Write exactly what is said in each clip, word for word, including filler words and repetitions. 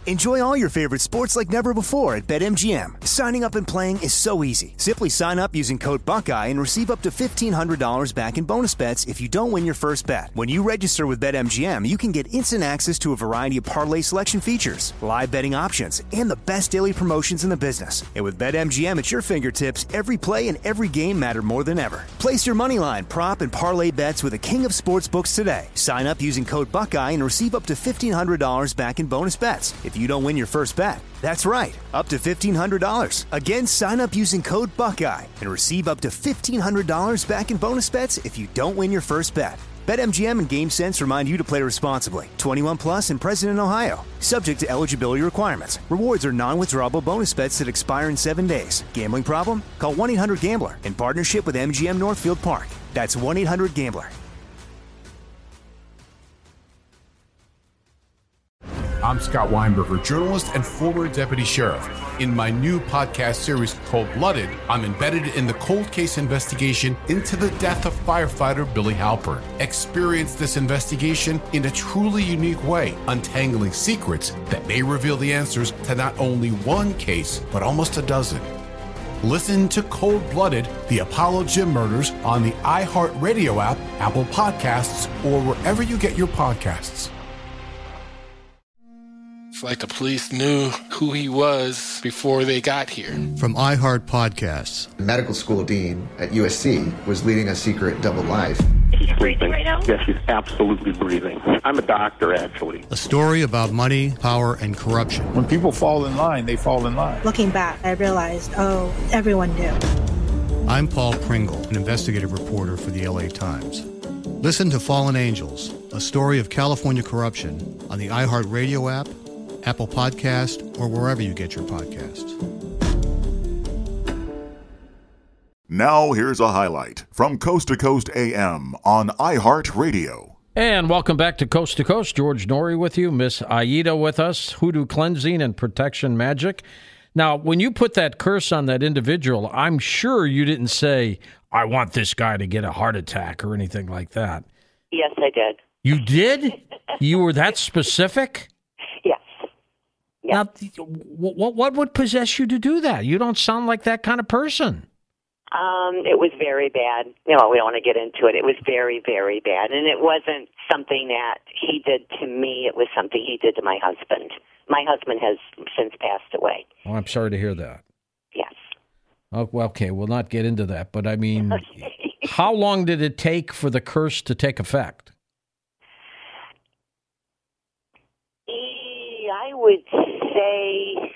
Enjoy all your favorite sports like never before at BetMGM. Signing up and playing is so easy. Simply sign up using code Buckeye and receive up to fifteen hundred dollars back in bonus bets if you don't win your first bet. When you register with BetMGM, you can get instant access to a variety of parlay selection features, live betting options, and the best daily promotions in the business. And with BetMGM at your fingertips, every play and every game matter more than ever. Place your moneyline, prop, and parlay bets with the king of sportsbooks today. Sign up using code Buckeye and receive up to fifteen hundred dollars back in bonus bets if you don't win your first bet. That's right, up to fifteen hundred dollars. Again, sign up using code Buckeye and receive up to fifteen hundred dollars back in bonus bets if you don't win your first bet. BetMGM and GameSense remind you to play responsibly. twenty-one plus and present in Ohio. Subject to eligibility requirements. Rewards are non-withdrawable bonus bets that expire in seven days. Gambling problem? Call one eight hundred gambler in partnership with M G M Northfield Park. That's one eight hundred gambler. I'm Scott Weinberger, journalist and former deputy sheriff. In my new podcast series, Cold Blooded, I'm embedded in the cold case investigation into the death of firefighter Billy Halpern. Experience this investigation in a truly unique way, untangling secrets that may reveal the answers to not only one case, but almost a dozen. Listen to Cold Blooded, the Apollo Gym Murders on the iHeartRadio app, Apple Podcasts, or wherever you get your podcasts. It's like the police knew who he was before they got here. From iHeart Podcasts. The medical school dean at U S C was leading a secret double life. Is she breathing right now? Yes, she's absolutely breathing. I'm a doctor, actually. A story about money, power, and corruption. When people fall in line, they fall in line. Looking back, I realized, oh, everyone knew. I'm Paul Pringle, an investigative reporter for the L A Times. Listen to Fallen Angels, a story of California corruption on the iHeartRadio app, Apple Podcast, or wherever you get your podcasts. Now here's a highlight from Coast to Coast A M on iHeartRadio. And welcome back to Coast to Coast. George Norrie with you, Miss Aida with us, Hoodoo Cleansing and Protection Magic. Now, when you put that curse on that individual, I'm sure you didn't say, I want this guy to get a heart attack or anything like that. Yes, I did. You did? You were that specific? Yes. Yes. Now, what, what would possess you to do that? You don't sound like that kind of person. Um, it was very bad. You know, we don't want to get into it. It was very, very bad. And it wasn't something that he did to me. It was something he did to my husband. My husband has since passed away. Oh, I'm sorry to hear that. Yes. Oh, well, okay, we'll not get into that. But, I mean, Okay. How long did it take for the curse to take effect? I would say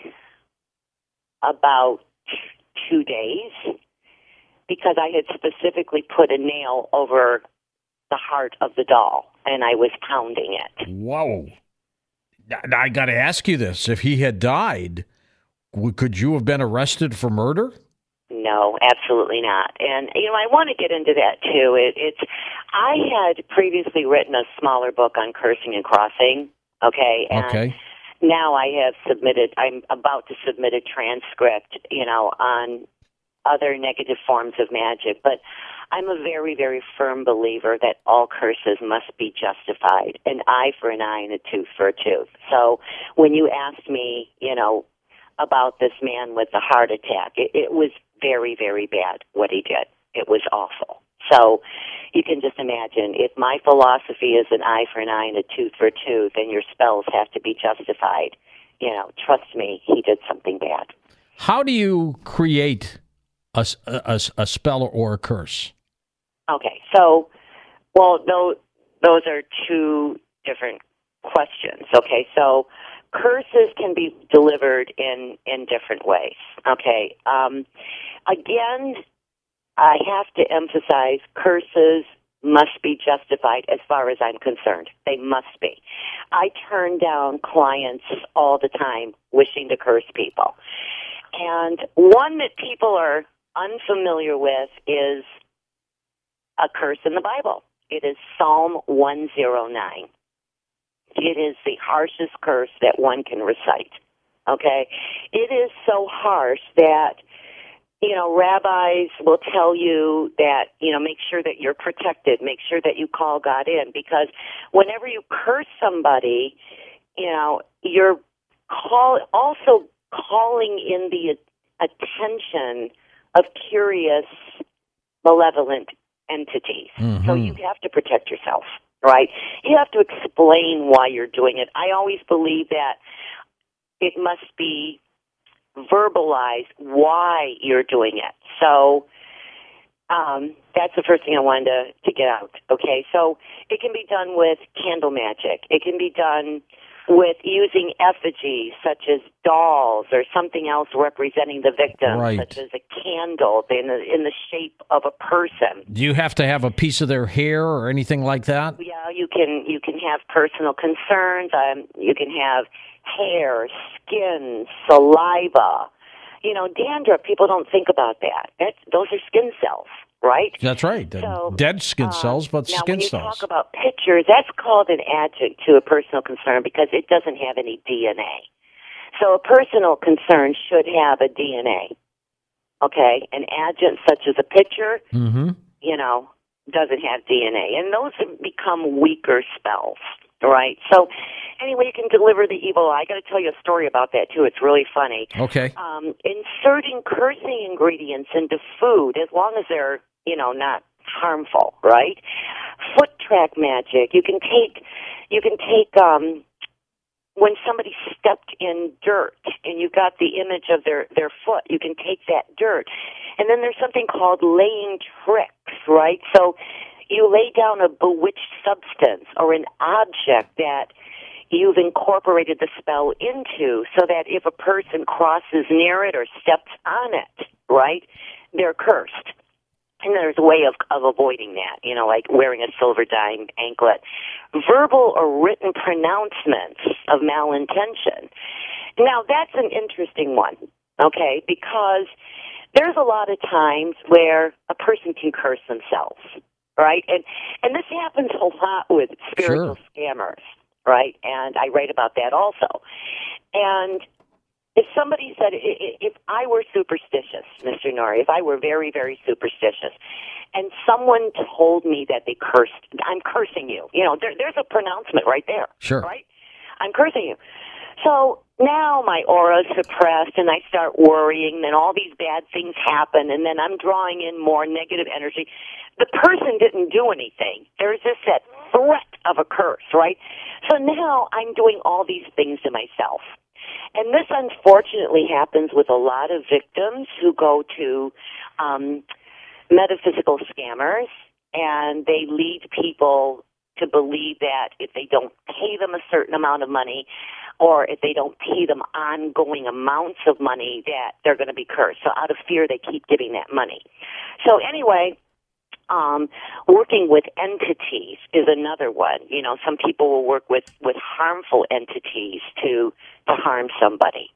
about two days because I had specifically put a nail over the heart of the doll, and I was pounding it. Whoa. Now, I got to ask you this. If he had died, could you have been arrested for murder? No, absolutely not. And, you know, I want to get into that, too. It, it's I had previously written a smaller book on cursing and crossing, okay? And okay. Now I have submitted, I'm about to submit a transcript, you know, on other negative forms of magic. But I'm a very, very firm believer that all curses must be justified, an eye for an eye and a tooth for a tooth. So when you asked me, you know, about this man with the heart attack, it, it was very, very bad what he did. It was awful. So you can just imagine, if my philosophy is an eye for an eye and a tooth for a tooth, and your spells have to be justified, you know, trust me, he did something bad. How do you create a, a, a spell or a curse? Okay, so, well, those, those are two different questions, okay? So curses can be delivered in, in different ways, okay? Um, again, I have to emphasize curses must be justified as far as I'm concerned. They must be. I turn down clients all the time wishing to curse people. And one that people are unfamiliar with is a curse in the Bible. It is Psalm one oh nine. It is the harshest curse that one can recite. Okay? It is so harsh that, you know, rabbis will tell you that, you know, make sure that you're protected, make sure that you call God in, because whenever you curse somebody, you know, you're call also calling in the attention of curious, malevolent entities. Mm-hmm. So you have to protect yourself, right? You have to explain why you're doing it. I always believe that it must be verbalized why you're doing it. So um, that's the first thing I wanted to, to get out. Okay, so it can be done with candle magic. It can be done with using effigies such as dolls or something else representing the victim, right. such as a candle in the, in the shape of a person. Do you have to have a piece of their hair or anything like that? Yeah, you can. You can have personal concerns. Um, you can have hair, skin, saliva. You know, dandruff. People don't think about that. That's, those are skin cells, right? That's right. So, dead skin um, cells, but now, skin when you cells. talk about pictures, that's called an adjunct to a personal concern because it doesn't have any D N A. So a personal concern should have a D N A. Okay, an adjunct such as a picture, mm-hmm. you know, doesn't have D N A, and those have become weaker spells. Right. So, anyway, you can deliver the evil eye. I got to tell you a story about that too. It's really funny. Okay. Um, inserting cursing ingredients into food, as long as they're, you know, not harmful. Right. Foot track magic. You can take, you can take. Um, when somebody stepped in dirt and you got the image of their their foot, you can take that dirt, and then there's something called laying tricks. Right. So. You lay down a bewitched substance or an object that you've incorporated the spell into so that if a person crosses near it or steps on it, right, they're cursed. And there's a way of, of avoiding that, you know, like wearing a silver dime anklet. Verbal or written pronouncements of malintention. Now, that's an interesting one, okay, because there's a lot of times where a person can curse themselves. Right, and and this happens a lot with spiritual sure. scammers, right? And I write about that also. And if somebody said, if I were superstitious, Mister Norrie, if I were very, very superstitious, and someone told me that they cursed, I'm cursing you. You know, there, there's a pronouncement right there. Sure. Right? I'm cursing you. So now my aura is suppressed and I start worrying, then all these bad things happen, and then I'm drawing in more negative energy. The person didn't do anything. There's just that threat of a curse, right? So now I'm doing all these things to myself. And this unfortunately happens with a lot of victims who go to um, metaphysical scammers, and they lead people to believe that if they don't pay them a certain amount of money, or if they don't pay them ongoing amounts of money, that they're going to be cursed. So out of fear, they keep giving that money. So anyway, um, working with entities is another one. You know, some people will work with, with harmful entities to, to harm somebody.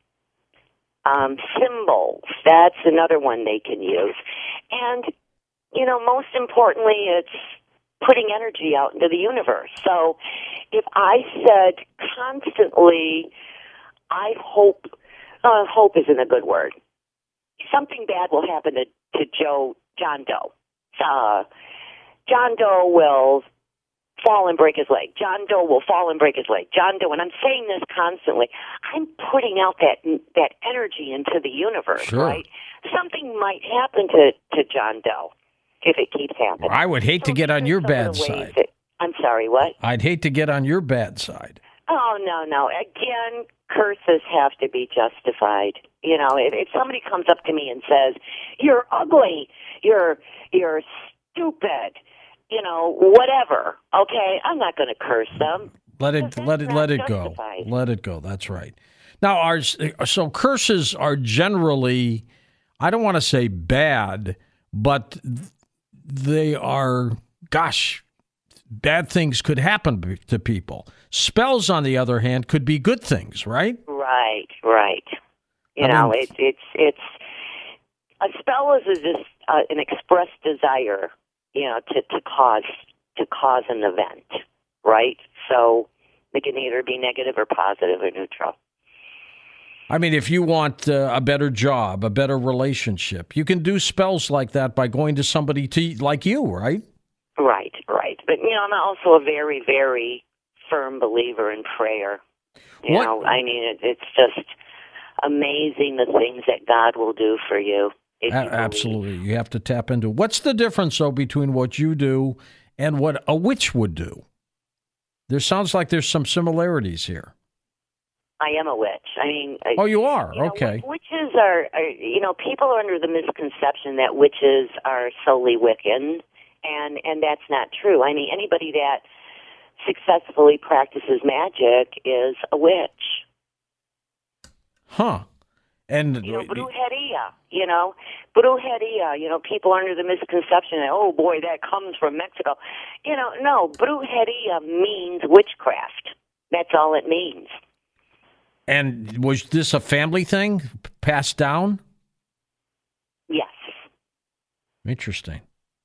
Um, symbols, that's another one they can use. And, you know, most importantly, it's putting energy out into the universe. So if I said constantly, I hope, uh, hope isn't a good word. Something bad will happen to, to Joe, John Doe. Uh, John Doe will fall and break his leg. John Doe will fall and break his leg. John Doe, and I'm saying this constantly, I'm putting out that that energy into the universe, sure. right? Something might happen to, to John Doe if it keeps happening. Well, I would hate so to get on your bad side. That, I'm sorry, what? I'd hate to get on your bad side. Oh, no, no. Again, curses have to be justified. You know, if, if somebody comes up to me and says, you're ugly, you're you're stupid, you know, whatever, okay, I'm not going to curse them. Let it let it let it go. Let it go. That's right. Now, our, so curses are generally, I don't want to say bad, but they are, gosh, bad things could happen to people. Spells, on the other hand, could be good things, right? Right, right. You I know, mean, it's it's it's a spell is a, just uh, an expressed desire, you know, to, to cause to cause an event, right? So it can either be negative or positive or neutral. I mean, if you want uh, a better job, a better relationship, you can do spells like that by going to somebody to, like you, right? Right, right. But, you know, I'm also a very, very firm believer in prayer. You what? know, I mean, it, it's just amazing the things that God will do for you. If A- you absolutely. You have to tap into. What's the difference, though, between what you do and what a witch would do? There sounds like there's some similarities here. I am a witch. I mean, oh, you are? You know, okay. Witches are, are, you know, people are under the misconception that witches are solely Wiccan, and and that's not true. I mean, anybody that successfully practices magic is a witch. Huh. And you know, brujeria, you know, brujeria, you know, people are under the misconception that, oh boy, that comes from Mexico. You know, no, brujeria means witchcraft. That's all it means. And was this a family thing passed down? Yes. Interesting.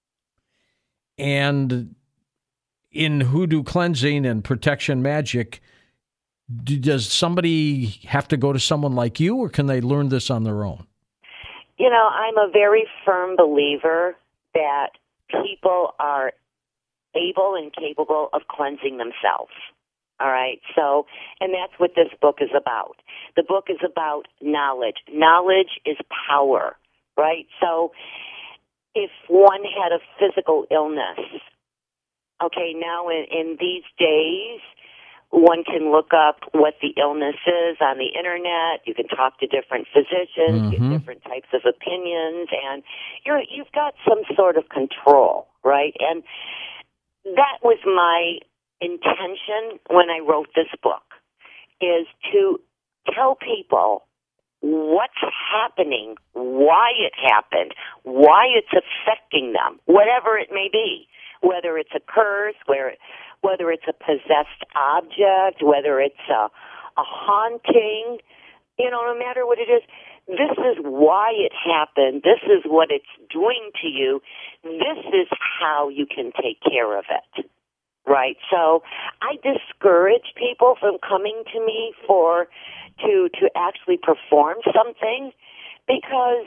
And in hoodoo cleansing and protection magic, does somebody have to go to someone like you, or can they learn this on their own? You know, I'm a very firm believer that people are able and capable of cleansing themselves. All right, so, and that's what this book is about. The book is about knowledge. Knowledge is power, right? So if one had a physical illness, okay, now in, in these days, one can look up what the illness is on the internet. You can talk to different physicians, mm-hmm. get different types of opinions, and you're, you've got some sort of control, right? And that was my intention when I wrote this book, is to tell people what's happening, why it happened, why it's affecting them, whatever it may be, whether it's a curse, where, whether it's a possessed object, whether it's a, a haunting, you know, no matter what it is, this is why it happened, this is what it's doing to you, this is how you can take care of it. Right, so I discourage people from coming to me for to to actually perform something because,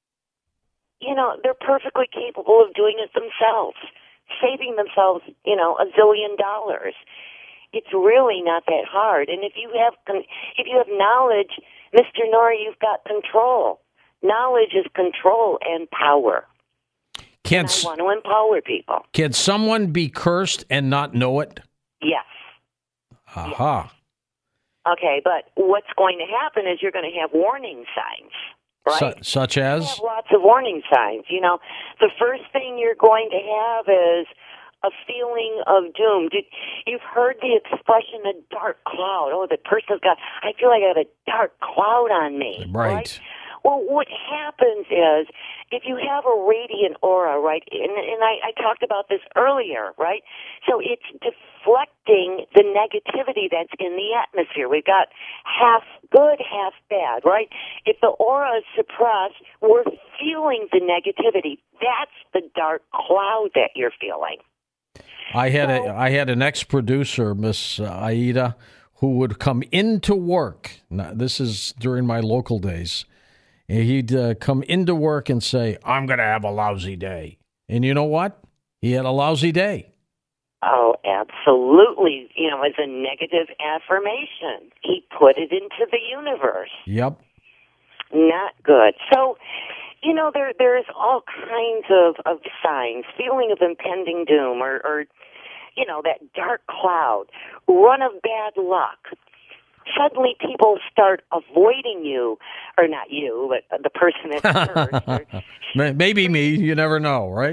you know, they're perfectly capable of doing it themselves, saving themselves, you know, a zillion dollars. It's really not that hard, and if you have if you have knowledge, Mister Norrie, you've got control. Knowledge is control and power. Can I want to empower people. Can someone be cursed and not know it? Yes. Aha. Yes. Okay, but what's going to happen is you're going to have warning signs, right? Su- such as? You have lots of warning signs. You know, the first thing you're going to have is a feeling of doom. Did, you've heard the expression, a dark cloud. Oh, the person's got, I feel like I have a dark cloud on me. Right. right? Well, what happens is, if you have a radiant aura, right, and, and I, I talked about this earlier, right, so it's deflecting the negativity that's in the atmosphere. We've got half good, half bad, right? If the aura is suppressed, we're feeling the negativity. That's the dark cloud that you're feeling. I had so, a I had an ex-producer, Miss Aida, who would come into work. Now, this is during my local days. He'd uh, come into work and say, I'm going to have a lousy day. And you know what? He had a lousy day. Oh, absolutely. You know, as a negative affirmation. He put it into the universe. Yep. Not good. So, you know, there there's all kinds of, of signs, feeling of impending doom or, or, you know, that dark cloud, run of bad luck. Suddenly people start avoiding you, or not you, but the person that's cursed. Maybe me, you never know, right?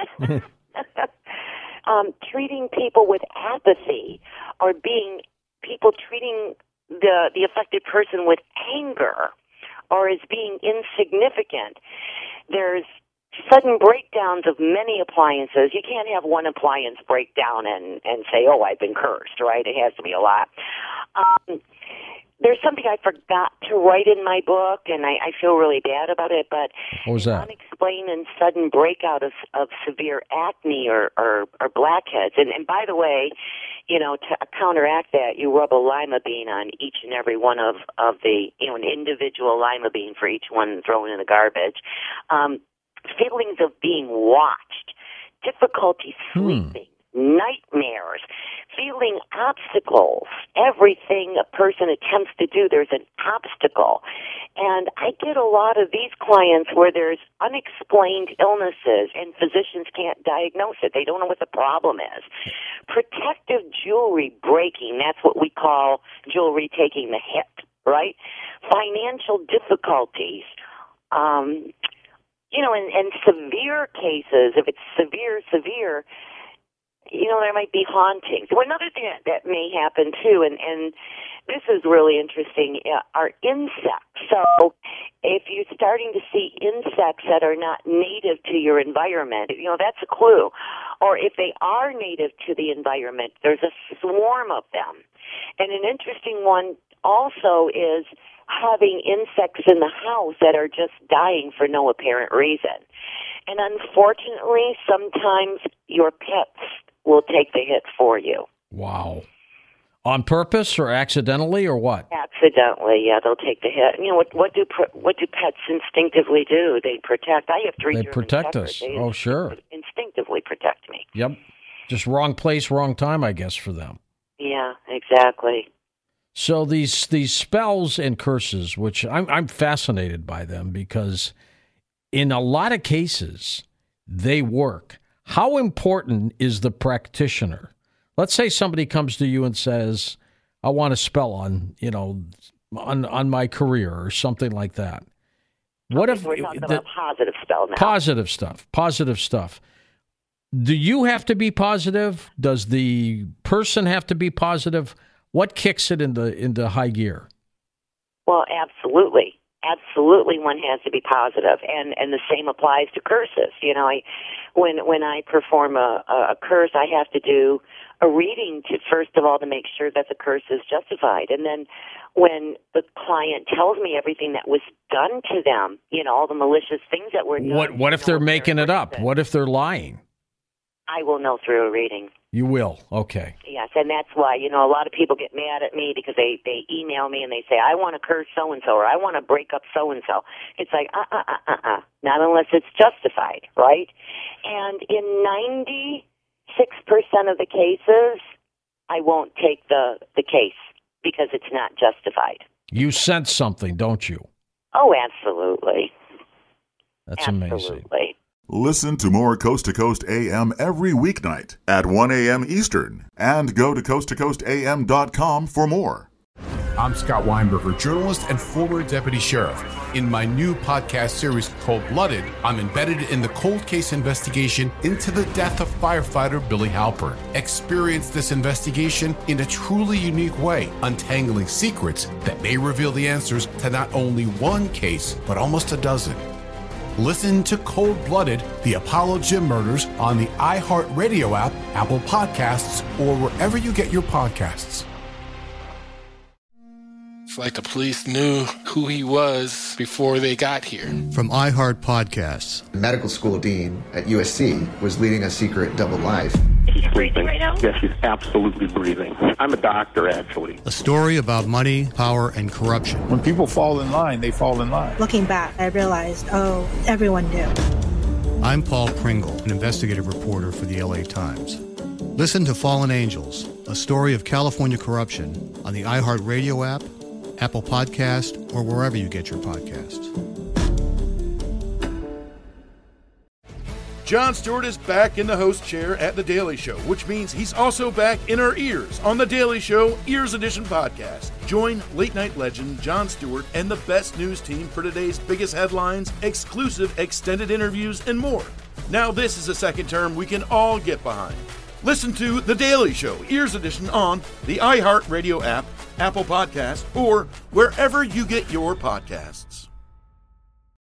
um, treating people with apathy, or being people treating the the affected person with anger, or as being insignificant. There's sudden breakdowns of many appliances. You can't have one appliance break down and, and say, oh, I've been cursed, right? It has to be a lot. Um, there's something I forgot to write in my book, and I, I feel really bad about it, but what was that? Unexplained and sudden breakout of, of severe acne or, or, or blackheads. And, and by the way, you know, to counteract that, you rub a lima bean on each and every one of, of the, you know, an individual lima bean for each one thrown in the garbage. Um, feelings of being watched, difficulty sleeping, nightmares, feeling obstacles. Everything a person attempts to do, there's an obstacle. And I get a lot of these clients where there's unexplained illnesses and physicians can't diagnose it. They don't know what the problem is. Protective jewelry breaking, that's what we call jewelry taking the hit, right? Financial difficulties. Um, you know, in, in severe cases, if it's severe, severe, you know, there might be hauntings. Well, another thing that, that may happen, too, and, and this is really interesting, uh, are insects. So if you're starting to see insects that are not native to your environment, you know, that's a clue. Or if they are native to the environment, there's a swarm of them. And an interesting one also is having insects in the house that are just dying for no apparent reason. And unfortunately, sometimes your pets will take the hit for you. Wow. On purpose or accidentally or what? Accidentally, yeah, they'll take the hit. You know, what, what do what do pets instinctively do? They protect. I have three They German protect shepherds. us. They Oh, sure. Instinctively protect me. Yep. Just wrong place, wrong time, I guess, for them. Yeah, exactly. So these these spells and curses, which I'm I'm fascinated by them because in a lot of cases they work. How important is the practitioner? Let's say somebody comes to you and says, I want a spell on, you know, on on my career or something like that. What okay, if we're talking the, about positive spell now? Positive stuff. Positive stuff. Do you have to be positive? Does the person have to be positive? What kicks it into into high gear? Well, absolutely. Absolutely, one has to be positive, and and the same applies to curses. You know, I when when I perform a, a curse, I have to do a reading to first of all to make sure that the curse is justified, and then when the client tells me everything that was done to them, you know, all the malicious things that were done. What what if they're making it up? What if they're lying? I will know through a reading. You will? Okay. Yes, and that's why, you know, a lot of people get mad at me because they, they email me and they say, I want to curse so-and-so or I want to break up so-and-so. It's like, uh-uh, uh-uh, uh-uh. Not unless it's justified, right? And in ninety-six percent of the cases, I won't take the, the case because it's not justified. You sense something, don't you? Oh, absolutely. That's absolutely. amazing. Listen to more Coast to Coast A M every weeknight at one a.m. Eastern and go to coast to coast a m dot com for more. I'm Scott Weinberger, journalist and former deputy sheriff. In my new podcast series, Cold Blooded, I'm embedded in the cold case investigation into the death of firefighter Billy Halpern. Experience this investigation in a truly unique way, untangling secrets that may reveal the answers to not only one case, but almost a dozen. Listen to Cold Blooded, the Apollo Gym Murders on the iHeartRadio app, Apple Podcasts, or wherever you get your podcasts. It's like the police knew who he was before they got here. From iHeart Podcasts. The medical school dean at U S C was leading a secret double life. She's breathing right now? Yes, she's absolutely breathing. I'm a doctor, actually. A story about money, power, and corruption. When people fall in line, they fall in line. Looking back, I realized, oh, everyone knew. I'm Paul Pringle, an investigative reporter for the L A Times. Listen to Fallen Angels, a story of California corruption on the iHeartRadio app, Apple Podcast, or wherever you get your podcasts. Jon Stewart is back in the host chair at The Daily Show, which means he's also back in our ears on The Daily Show Ears Edition podcast. Join late-night legend Jon Stewart and the best news team for today's biggest headlines, exclusive extended interviews, and more. Now this is a second term we can all get behind. Listen to The Daily Show Ears Edition on the iHeartRadio app, Apple Podcasts, or wherever you get your podcasts.